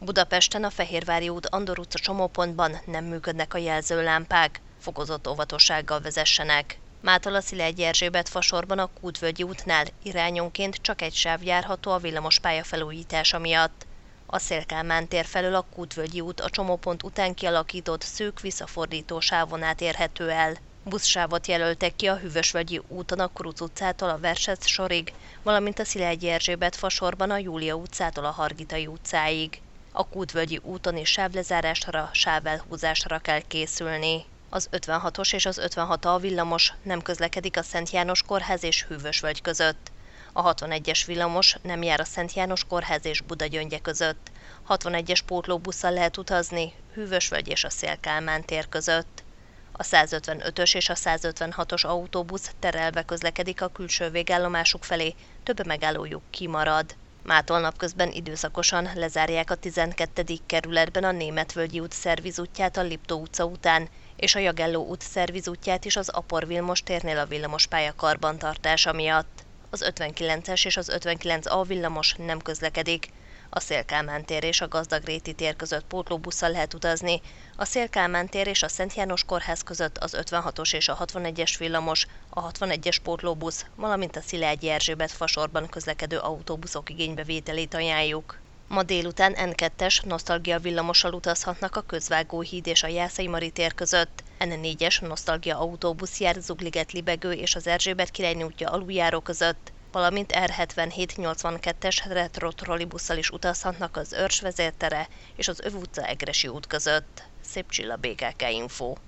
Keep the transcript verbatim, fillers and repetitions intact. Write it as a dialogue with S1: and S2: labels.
S1: Budapesten a Fehérvári út Andor utca csomópontban nem működnek a jelzőlámpák, fokozott óvatossággal vezessenek. Mától a Szilágyi Erzsébet fasorban a Kútvölgyi útnál irányonként csak egy sáv járható a villamospálya felújítása miatt. A Széll-Kálmán tér felől a Kútvölgyi út a csomópont után kialakított szűk visszafordító sávon át érhető el. Buszsávot jelöltek ki a Hűvösvölgyi úton a Kuruc utcától a Versec sorig, valamint a Szilágyi Erzsébet fasorban a Júlia utcától a Hargitai utcáig. A Kútvölgyi úton is sávlezárásra, sávelhúzásra kell készülni. Az ötvenhatos és az ötvenhat A villamos nem közlekedik a Szent János Kórház és Hűvösvölgy között. A hatvanegyes villamos nem jár a Szent János Kórház és Budagyöngye között. hatvanegyes pótlóbusszal lehet utazni Hűvösvölgy és a Széll-Kálmán tér között. A százötvenötös és a százötvenhatos autóbusz terelve közlekedik a külső végállomásuk felé, több megállójuk kimarad. Mától napközben időszakosan lezárják a tizenkettedik kerületben a Németvölgyi út szervizútját a Liptó utca után, és a Jagelló út szervizútját is az Apor Vilmos térnél a villamospálya karbantartása miatt. Az ötvenkilences és az ötvenkilenc A villamos nem közlekedik. A Széll-Kálmán tér és a Gazdagréti tér között pótlóbusszal lehet utazni, a Széll-Kálmán tér és a Szent János Kórház között az ötvenhatos és a hatvanegyes villamos, a hatvanegyes pótlóbusz, valamint a Szilágyi Erzsébet fasorban közlekedő autóbuszok igénybevételét ajánljuk. Ma délután N kettes nosztalgia villamossal utazhatnak a Közvágóhíd és a Jászai Mari tér között, N négyes nosztalgia autóbusz jár Zugliget-Libegő és az Erzsébet királynő útja aluljáró között, valamint R hetvenhét nyolcvankettes retro trollibusszal is utazhatnak az Őrs vezértere és az Öv utca Egressy út között. Szép Csilla, bé ká ká Info.